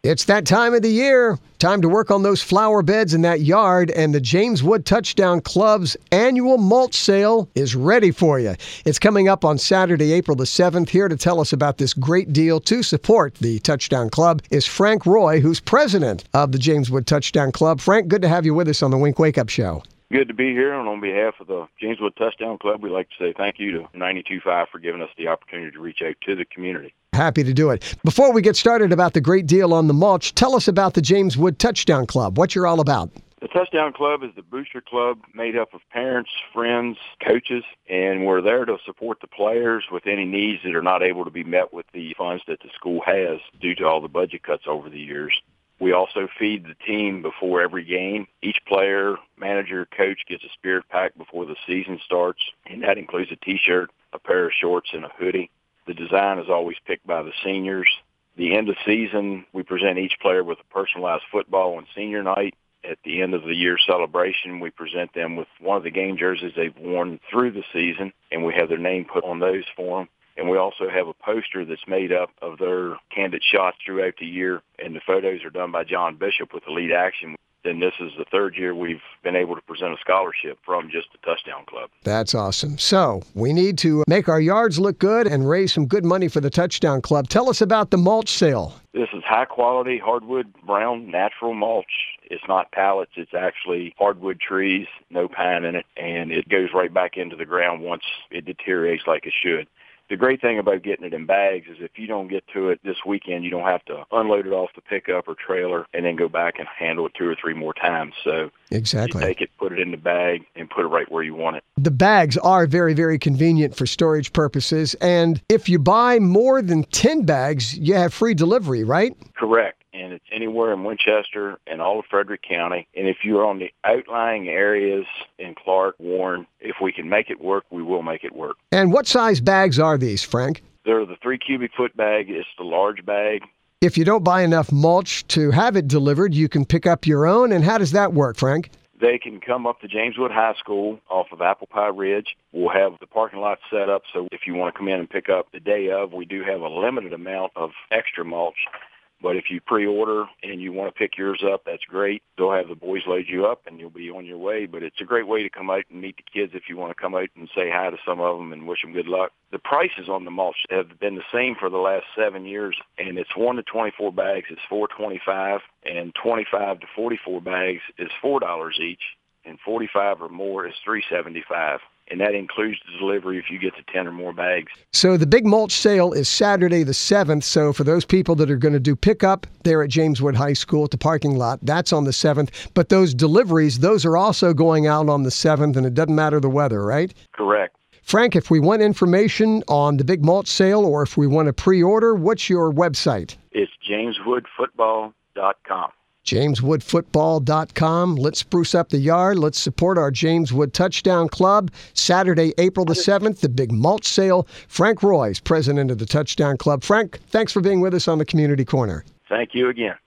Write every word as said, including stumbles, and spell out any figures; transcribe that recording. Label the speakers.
Speaker 1: It's that time of the year. Time to work on those flower beds in that yard, and the James Wood Touchdown Club's annual mulch sale is ready for you. It's coming up on Saturday, April the seventh. Here to tell us about this great deal to support the Touchdown Club is Frank Roy, who's president of the James Wood Touchdown Club. Frank, good to have you with us on the Wink Wake Up Show.
Speaker 2: Good to be here, and on behalf of the James Wood Touchdown Club, we'd like to say thank you to ninety-two point five for giving us the opportunity to reach out to the community.
Speaker 1: Happy to do it. Before we get started about the great deal on the mulch, tell us about the James Wood Touchdown Club, what you're all about.
Speaker 2: The Touchdown Club is the booster club made up of parents, friends, coaches, and we're there to support the players with any needs that are not able to be met with the funds that the school has due to all the budget cuts over the years. We also feed the team before every game. Each player, manager, coach gets a spirit pack before the season starts, and that includes a T-shirt, a pair of shorts, and a hoodie. The design is always picked by the seniors. The end of season, we present each player with a personalized football on senior night. At the end of the year celebration, we present them with one of the game jerseys they've worn through the season, and we have their name put on those for them. And we also have a poster that's made up of their candid shots throughout the year, and the photos are done by John Bishop with the lead action. Then this is the third year we've been able to present a scholarship from just the Touchdown Club.
Speaker 1: That's awesome. So we need to make our yards look good and raise some good money for the Touchdown Club. Tell us about the mulch sale.
Speaker 2: This is high-quality hardwood brown natural mulch. It's not pallets. It's actually hardwood trees, no pine in it, and it goes right back into the ground once it deteriorates like it should. The great thing about getting it in bags is if you don't get to it this weekend, you don't have to unload it off the pickup or trailer and then go back and handle it two or three more times. So
Speaker 1: exactly.
Speaker 2: You take it, put it in the bag, and put it right where you want it.
Speaker 1: The bags are very, very convenient for storage purposes. And if you buy more than ten bags, you have free delivery, right?
Speaker 2: Correct. And it's anywhere in Winchester and all of Frederick County. And if you're on the outlying areas in Clark, Warren, if we can make it work, we will make it work.
Speaker 1: And what size bags are these, Frank?
Speaker 2: They're the three cubic foot bag. It's the large bag.
Speaker 1: If you don't buy enough mulch to have it delivered, you can pick up your own. And how does that work, Frank?
Speaker 2: They can come up to James Wood High School off of Apple Pie Ridge. We'll have the parking lot set up, so if you want to come in and pick up the day of, we do have a limited amount of extra mulch. But if you pre-order and you want to pick yours up, that's great. They'll have the boys load you up and you'll be on your way. But it's a great way to come out and meet the kids if you want to come out and say hi to some of them and wish them good luck. The prices on the mulch have been the same for the last seven years, and it's one to twenty-four bags is four twenty-five, and twenty-five to forty-four bags is four dollars each, and forty-five or more is three seventy-five. And that includes the delivery if you get to ten or more bags.
Speaker 1: So the big mulch sale is Saturday the seventh. So for those people that are going to do pickup there at James Wood High School at the parking lot, that's on the seventh. But those deliveries, those are also going out on the seventh, and it doesn't matter the weather, right?
Speaker 2: Correct.
Speaker 1: Frank, if we want information on the big mulch sale or if we want to pre-order, what's your website?
Speaker 2: It's james wood football dot com.
Speaker 1: james wood football dot com. Let's spruce up the yard. Let's support our James Wood Touchdown Club. Saturday, April the seventh, the big mulch sale. Frank Roy is president of the Touchdown Club. Frank, thanks for being with us on the Community Corner.
Speaker 2: Thank you again.